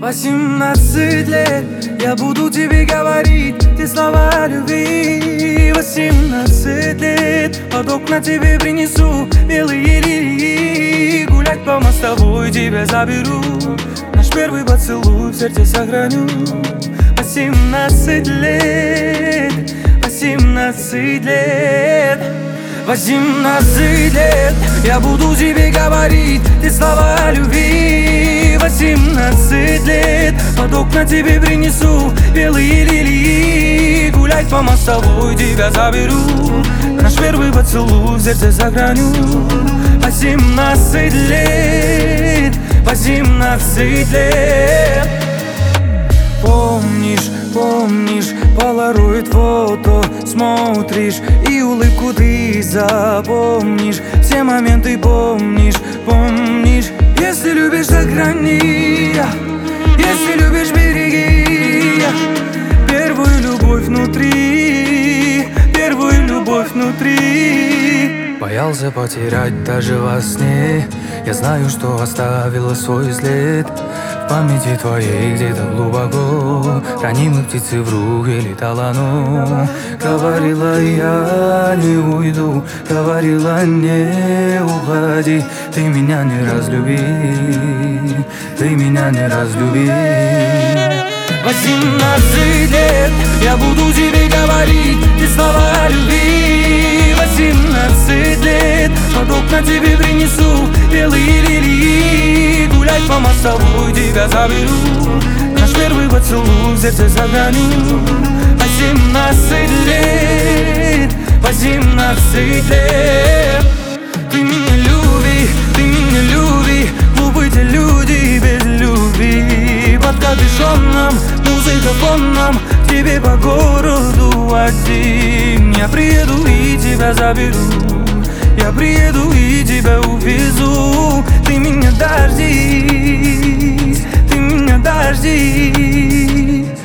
18 лет я буду тебе говорить те слова любви. 18 лет под окна тебе принесу белые лилии. Гулять по мостовой тебя заберу, наш первый поцелуй в сердце сохраню. 18 лет, 18 лет, 18 лет я буду тебе говорить те слова любви. 18 лет под окна тебе принесу белые лилии. Гулять по мостовой тебя заберу, наш первый поцелуй в сердце сохраню. 18 лет, 18 лет. Помнишь, помнишь, полароид фото смотришь, и улыбку ты запомнишь. Все моменты помнишь, помнишь. Если любишь, сохрани, если любишь, береги первую любовь внутри, первую любовь внутри. Боялся потерять даже во сне, я знаю, что оставила свой след в памяти твоей где-то глубоко. Ранимой птицы в руке летала оно. Говорила я не уйду, говорила не уходи. Ты меня не разлюби, ты меня не разлюби. 18 лет я буду тебе говорить те слова любви. 18 лет под окна тебе принесу белые лилии. Гулять по мостовой тебя заберу, наш первый поцелуй в сердце сохраню. 18 лет, 18 лет. Ты меня люби, ты меня люби. Глупы те люди без любви. Под капюшоном, музыка фоном, к тебе по городу один. Я приеду и тебя заберу, я приеду и тебя увезу. Ты меня дождись, ты меня дождись.